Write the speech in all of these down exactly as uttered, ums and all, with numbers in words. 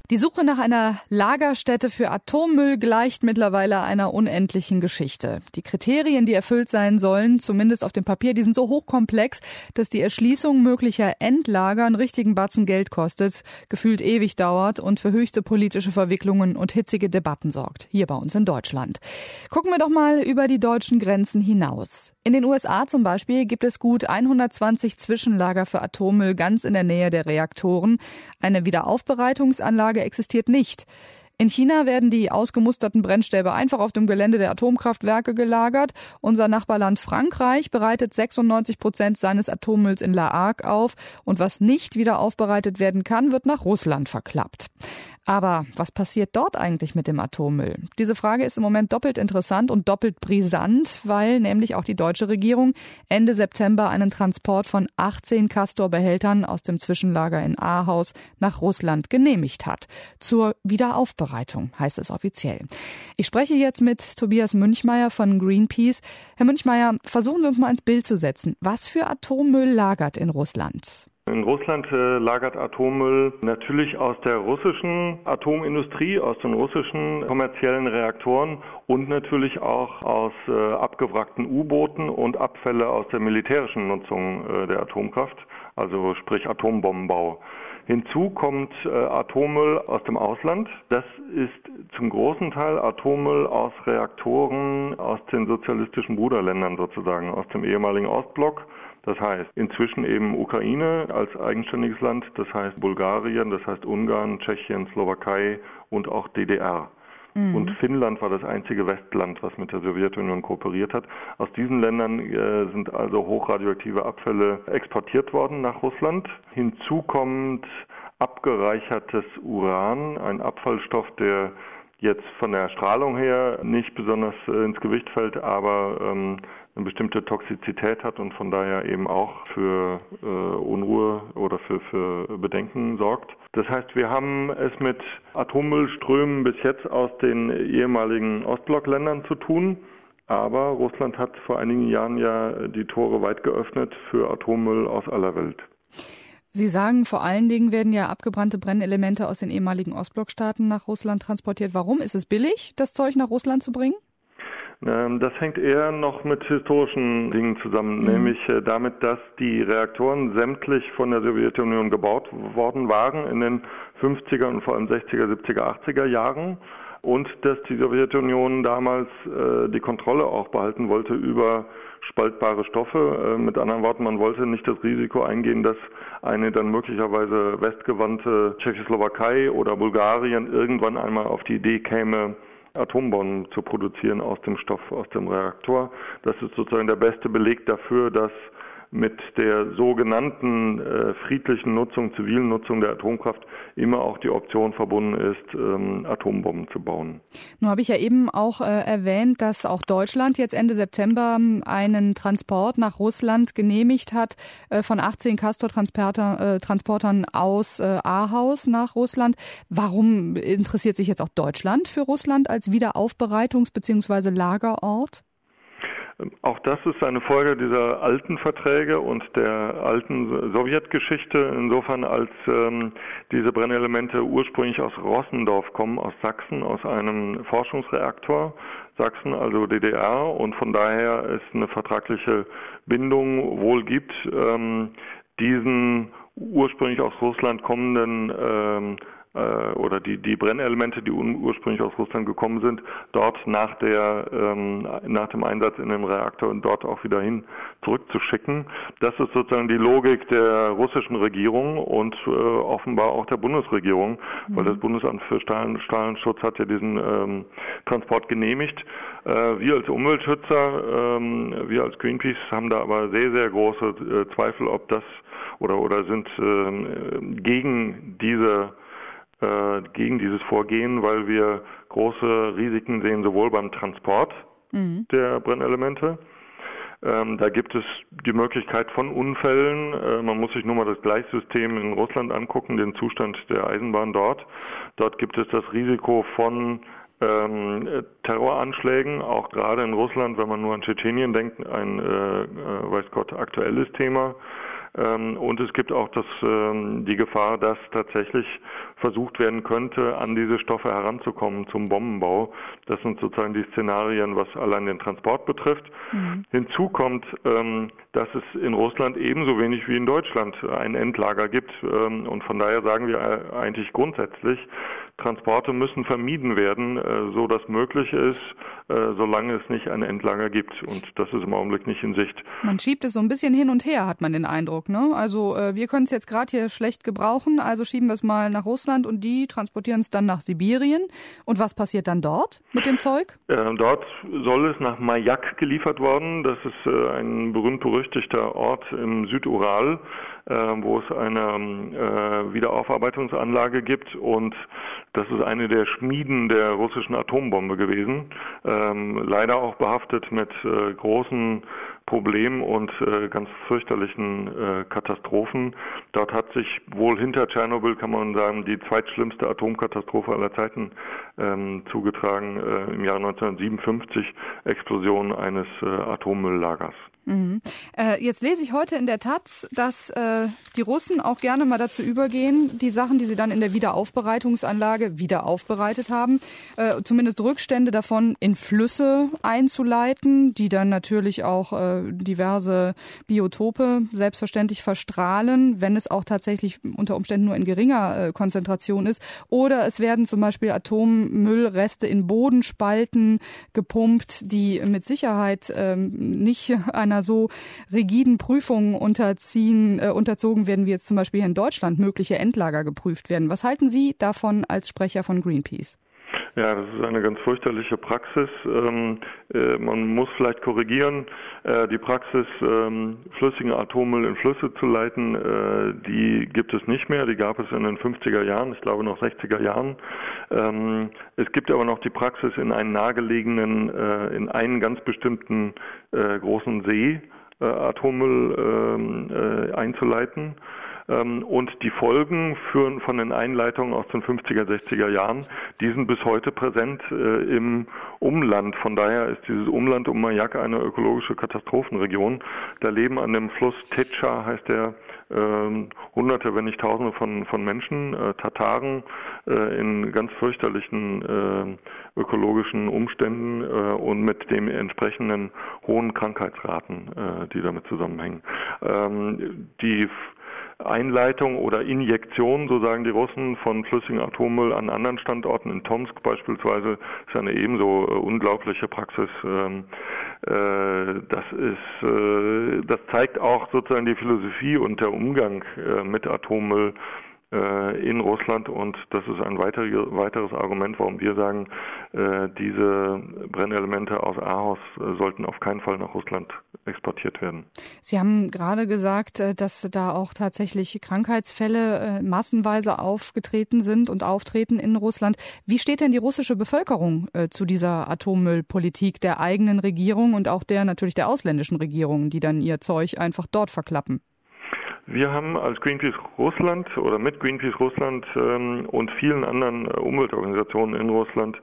Die Suche nach einer Lagerstätte für Atommüll gleicht mittlerweile einer unendlichen Geschichte. Die Kriterien, die erfüllt sein sollen, zumindest auf dem Papier, die sind so hochkomplex, dass die Erschließung möglicher Endlager einen richtigen Batzen Geld kostet, gefühlt ewig dauert und für höchste politische Verwicklungen und hitzige Debatten sorgt, hier bei uns in Deutschland. Gucken wir doch mal über die deutschen Grenzen hinaus. In den U S A zum Beispiel gibt es gut hundertzwanzig Zwischenlager für Atommüll ganz in der Nähe der Reaktoren. Eine Wiederaufbereitungsanlage existiert nicht. In China werden die ausgemusterten Brennstäbe einfach auf dem Gelände der Atomkraftwerke gelagert. Unser Nachbarland Frankreich bereitet sechsundneunzig Prozent seines Atommülls in La Hague auf. Und was nicht wieder aufbereitet werden kann, wird nach Russland verklappt. Aber was passiert dort eigentlich mit dem Atommüll? Diese Frage ist im Moment doppelt interessant und doppelt brisant, weil nämlich auch die deutsche Regierung Ende September einen Transport von achtzehn Castor-Behältern aus dem Zwischenlager in Ahaus nach Russland genehmigt hat. Zur Wiederaufbereitung heißt es offiziell. Ich spreche jetzt mit Tobias Münchmeyer von Greenpeace. Herr Münchmeyer, versuchen Sie uns mal ins Bild zu setzen. Was für Atommüll lagert in Russland? In Russland äh, lagert Atommüll natürlich aus der russischen Atomindustrie, aus den russischen kommerziellen Reaktoren und natürlich auch aus äh, abgewrackten U-Booten und Abfälle aus der militärischen Nutzung äh, der Atomkraft, also sprich Atombombenbau. Hinzu kommt äh, Atommüll aus dem Ausland. Das ist zum großen Teil Atommüll aus Reaktoren aus den sozialistischen Bruderländern sozusagen, aus dem ehemaligen Ostblock. Das heißt inzwischen eben Ukraine als eigenständiges Land, das heißt Bulgarien, das heißt Ungarn, Tschechien, Slowakei und auch D D R. Mhm. Und Finnland war das einzige Westland, was mit der Sowjetunion kooperiert hat. Aus diesen Ländern äh, sind also hochradioaktive Abfälle exportiert worden nach Russland. Hinzu kommt abgereichertes Uran, ein Abfallstoff, der jetzt von der Strahlung her nicht besonders äh, ins Gewicht fällt, aber ähm, eine bestimmte Toxizität hat und von daher eben auch für äh, Unruhe oder für, für Bedenken sorgt. Das heißt, wir haben es mit Atommüllströmen bis jetzt aus den ehemaligen Ostblockländern zu tun, aber Russland hat vor einigen Jahren ja die Tore weit geöffnet für Atommüll aus aller Welt. Sie sagen, vor allen Dingen werden ja abgebrannte Brennelemente aus den ehemaligen Ostblockstaaten nach Russland transportiert. Warum? Ist es billig, das Zeug nach Russland zu bringen? Das hängt eher noch mit historischen Dingen zusammen, mhm. nämlich damit, dass die Reaktoren sämtlich von der Sowjetunion gebaut worden waren in den fünfziger und vor allem sechziger, siebziger, achtziger Jahren und dass die Sowjetunion damals äh, die Kontrolle auch behalten wollte über spaltbare Stoffe. Äh, mit anderen Worten, man wollte nicht das Risiko eingehen, dass eine dann möglicherweise westgewandte Tschechoslowakei oder Bulgarien irgendwann einmal auf die Idee käme, Atombomben zu produzieren aus dem Stoff, aus dem Reaktor. Das ist sozusagen der beste Beleg dafür, dass mit der sogenannten äh, friedlichen Nutzung, zivilen Nutzung der Atomkraft immer auch die Option verbunden ist, ähm, Atombomben zu bauen. Nun habe ich ja eben auch äh, erwähnt, dass auch Deutschland jetzt Ende September einen Transport nach Russland genehmigt hat äh, von achtzehn Castor-Transportern äh, Transportern aus äh, Ahaus nach Russland. Warum interessiert sich jetzt auch Deutschland für Russland als Wiederaufbereitungs- bzw. Lagerort? Auch das ist eine Folge dieser alten Verträge und der alten Sowjetgeschichte, insofern als ähm, diese Brennelemente ursprünglich aus Rossendorf kommen, aus Sachsen, aus einem Forschungsreaktor, Sachsen, also D D R, und von daher es eine vertragliche Bindung wohl gibt, ähm, diesen ursprünglich aus Russland kommenden ähm, oder die, die Brennelemente, die ursprünglich aus Russland gekommen sind, dort nach der, ähm, nach dem Einsatz in dem Reaktor und dort auch wieder hin zurückzuschicken. Das ist sozusagen die Logik der russischen Regierung und äh, offenbar auch der Bundesregierung, mhm. weil das Bundesamt für Strahlen, Strahlenschutz hat ja diesen ähm, Transport genehmigt. Äh, wir als Umweltschützer, ähm, wir als Greenpeace haben da aber sehr, sehr große äh, Zweifel, ob das oder, oder sind äh, gegen diese gegen dieses Vorgehen, weil wir große Risiken sehen, sowohl beim Transport mhm. der Brennelemente. Ähm, da gibt es die Möglichkeit von Unfällen. Äh, man muss sich nur mal das Gleissystem in Russland angucken, den Zustand der Eisenbahn dort. Dort gibt es das Risiko von ähm, Terroranschlägen, auch gerade in Russland, wenn man nur an Tschetschenien denkt, ein, äh, weiß Gott, aktuelles Thema. Ähm, und es gibt auch das, ähm, die Gefahr, dass tatsächlich versucht werden könnte, an diese Stoffe heranzukommen zum Bombenbau. Das sind sozusagen die Szenarien, was allein den Transport betrifft. Mhm. Hinzu kommt, ähm, dass es in Russland ebenso wenig wie in Deutschland ein Endlager gibt. Ähm, und von daher sagen wir eigentlich grundsätzlich, Transporte müssen vermieden werden, äh, so dass möglich ist, äh, solange es nicht ein Endlager gibt. Und das ist im Augenblick nicht in Sicht. Man schiebt es so ein bisschen hin und her, hat man den Eindruck, ne? Also äh, wir können es jetzt gerade hier schlecht gebrauchen, also schieben wir es mal nach Russland und die transportieren es dann nach Sibirien. Und was passiert dann dort mit dem Zeug? Äh, dort soll es nach Majak geliefert worden. Das ist äh, ein berühmt-berüchtigter Ort im Südural, äh, wo es eine äh, Wiederaufarbeitungsanlage gibt, und das ist eine der Schmieden der russischen Atombombe gewesen, ähm, leider auch behaftet mit äh, großen Problemen und äh, ganz fürchterlichen äh, Katastrophen. Dort hat sich wohl hinter Tschernobyl, kann man sagen, die zweitschlimmste Atomkatastrophe aller Zeiten ähm, zugetragen, äh, im Jahr neunzehnhundertsiebenundfünfzig, Explosion eines äh, Atommülllagers. Mhm. Äh, jetzt lese ich heute in der Taz, dass äh, die Russen auch gerne mal dazu übergehen, die Sachen, die sie dann in der Wiederaufbereitungsanlage wieder aufbereitet haben, äh, zumindest Rückstände davon in Flüsse einzuleiten, die dann natürlich auch äh, diverse Biotope selbstverständlich verstrahlen, wenn es auch tatsächlich unter Umständen nur in geringer äh, Konzentration ist. Oder es werden zum Beispiel Atommüllreste in Bodenspalten gepumpt, die mit Sicherheit äh, nicht einer so rigiden Prüfung unterziehen, äh, unterzogen werden, wie jetzt zum Beispiel hier in Deutschland mögliche Endlager geprüft werden. Was halten Sie davon als Sprecher von Greenpeace? Ja, das ist eine ganz fürchterliche Praxis. Ähm, äh, man muss vielleicht korrigieren, äh, die Praxis, ähm, flüssigen Atommüll in Flüsse zu leiten, äh, die gibt es nicht mehr. Die gab es in den fünfziger Jahren, ich glaube noch sechziger Jahren. Ähm, es gibt aber noch die Praxis, in einen nahegelegenen, äh, in einen ganz bestimmten äh, großen See äh, Atommüll ähm, äh, einzuleiten. Und die Folgen führen von den Einleitungen aus den fünfziger, sechziger Jahren, die sind bis heute präsent äh, im Umland. Von daher ist dieses Umland um Majak eine ökologische Katastrophenregion. Da leben an dem Fluss Tetscha, heißt der, äh, Hunderte, wenn nicht Tausende von, von Menschen, äh, Tataren, äh, in ganz fürchterlichen äh, ökologischen Umständen äh, und mit den entsprechenden hohen Krankheitsraten, äh, die damit zusammenhängen. Ähm, die Einleitung oder Injektion, so sagen die Russen, von flüssigem Atommüll an anderen Standorten, in Tomsk beispielsweise, ist eine ebenso äh, unglaubliche Praxis. Ähm, äh, das ist, äh, das zeigt auch sozusagen die Philosophie und der Umgang äh, mit Atommüll äh, in Russland, und das ist ein weiter, weiteres Argument, warum wir sagen, äh, diese Brennelemente aus Ahaus äh, sollten auf keinen Fall nach Russland exportiert werden. Sie haben gerade gesagt, dass da auch tatsächlich Krankheitsfälle massenweise aufgetreten sind und auftreten in Russland. Wie steht denn die russische Bevölkerung zu dieser Atommüllpolitik der eigenen Regierung und auch der natürlich der ausländischen Regierungen, die dann ihr Zeug einfach dort verklappen? Wir haben als Greenpeace Russland oder mit Greenpeace Russland ähm, und vielen anderen äh, Umweltorganisationen in Russland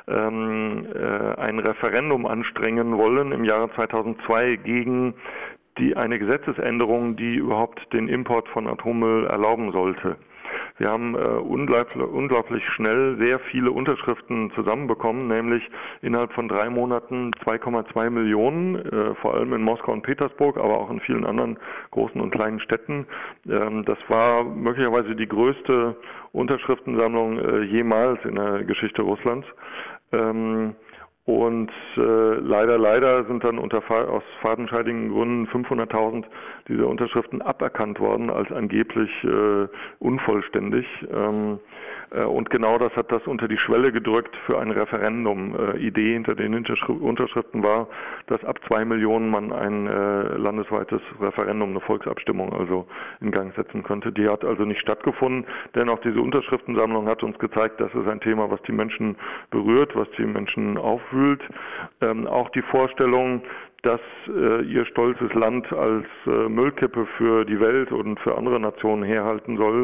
ähm, äh, ein Referendum anstrengen wollen im Jahre zweitausendzwei gegen die eine Gesetzesänderung, die überhaupt den Import von Atommüll erlauben sollte. Wir haben äh, unglaublich, unglaublich schnell sehr viele Unterschriften zusammenbekommen, nämlich innerhalb von drei Monaten zwei Komma zwei Millionen, äh, vor allem in Moskau und Petersburg, aber auch in vielen anderen großen und kleinen Städten. Ähm, das war möglicherweise die größte Unterschriftensammlung äh, jemals in der Geschichte Russlands. Ähm, Und äh, leider, leider sind dann unter aus fadenscheidigen Gründen fünfhunderttausend dieser Unterschriften aberkannt worden als angeblich äh, unvollständig. Ähm, äh, und genau das hat das unter die Schwelle gedrückt für ein Referendum. Äh, Idee hinter den Unterschriften war, dass ab zwei Millionen man ein äh, landesweites Referendum, eine Volksabstimmung also in Gang setzen könnte. Die hat also nicht stattgefunden, denn auch diese Unterschriftensammlung hat uns gezeigt, das ist ein Thema, was die Menschen berührt, was die Menschen aufwühlt. Ähm, auch die Vorstellung, dass äh, ihr stolzes Land als äh, Müllkippe für die Welt und für andere Nationen herhalten soll,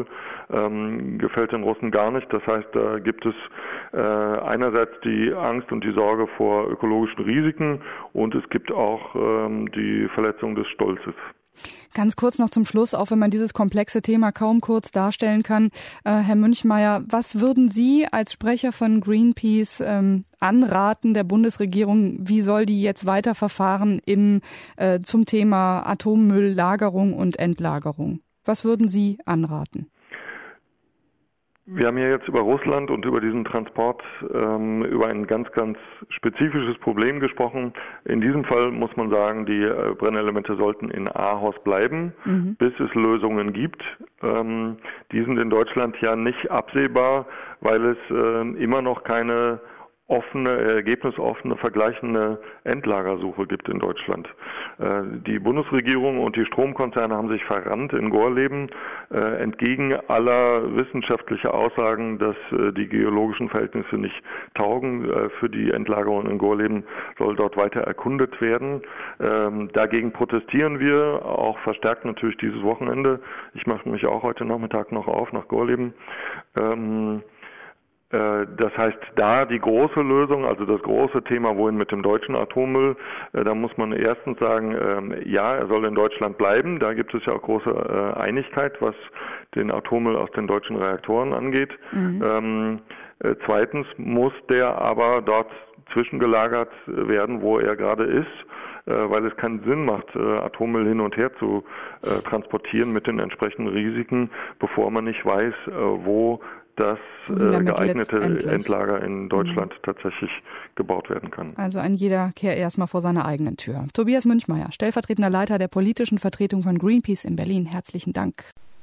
ähm, gefällt den Russen gar nicht. Das heißt, da gibt es äh, einerseits die Angst und die Sorge vor ökologischen Risiken, und es gibt auch ähm, die Verletzung des Stolzes. Ganz kurz noch zum Schluss, auch wenn man dieses komplexe Thema kaum kurz darstellen kann. Äh, Herr Münchmeyer, was würden Sie als Sprecher von Greenpeace ähm, anraten der Bundesregierung? Wie soll die jetzt weiterverfahren im, äh, zum Thema Atommülllagerung und Endlagerung? Was würden Sie anraten? Wir haben ja jetzt über Russland und über diesen Transport ähm, über ein ganz, ganz spezifisches Problem gesprochen. In diesem Fall muss man sagen, die äh, Brennelemente sollten in Ahaus bleiben, mhm. bis es Lösungen gibt. Ähm, die sind in Deutschland ja nicht absehbar, weil es äh, immer noch keine offene, ergebnisoffene, vergleichende Endlagersuche gibt in Deutschland. Äh, die Bundesregierung und die Stromkonzerne haben sich verrannt in Gorleben, äh, entgegen aller wissenschaftlicher Aussagen, dass äh, die geologischen Verhältnisse nicht taugen. Äh, für die Endlagerung in Gorleben soll dort weiter erkundet werden. Ähm, dagegen protestieren wir, auch verstärkt natürlich dieses Wochenende. Ich mache mich auch heute Nachmittag noch auf nach Gorleben. Ähm, Das heißt, da die große Lösung, also das große Thema, wohin mit dem deutschen Atommüll, da muss man erstens sagen, ja, er soll in Deutschland bleiben. Da gibt es ja auch große Einigkeit, was den Atommüll aus den deutschen Reaktoren angeht. Mhm. Ähm, zweitens muss der aber dort zwischengelagert werden, wo er gerade ist, weil es keinen Sinn macht, Atommüll hin und her zu transportieren mit den entsprechenden Risiken, bevor man nicht weiß, wo das äh, geeignete Endlager in Deutschland mhm. tatsächlich gebaut werden kann. Also ein jeder kehrt erstmal vor seiner eigenen Tür. Tobias Münchmeyer, stellvertretender Leiter der politischen Vertretung von Greenpeace in Berlin. Herzlichen Dank.